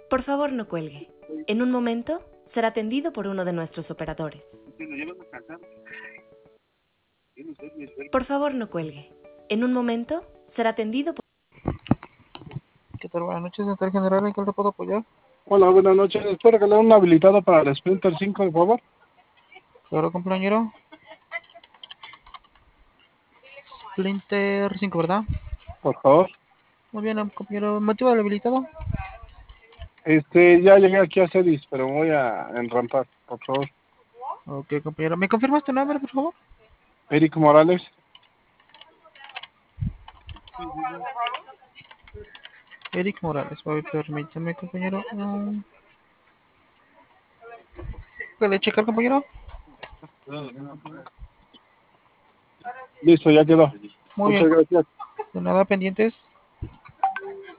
Por favor, no cuelgue. En un momento será atendido por uno de nuestros operadores. Por favor, no cuelgue. En un momento será atendido por... ¿Qué tal? Buenas noches, secretario general, ¿en qué le puedo apoyar? Hola, buenas noches. ¿Puedo regalar una habilitada para el Sprinter 5, por favor? Claro, compañero. Splinter 5, ¿verdad? Por favor. Muy bien, compañero. ¿Motivo del habilitado? Ya llegué aquí a Cedis, pero me voy a enrampar, por favor. Ok, compañero. ¿Me confirmas tu nombre, por favor? Eric Morales. Eric Morales. A ver, permítame, compañero. ¿Puede checar, compañero? Listo, ya quedó. Muy Muchas bien. gracias. De nada, pendientes.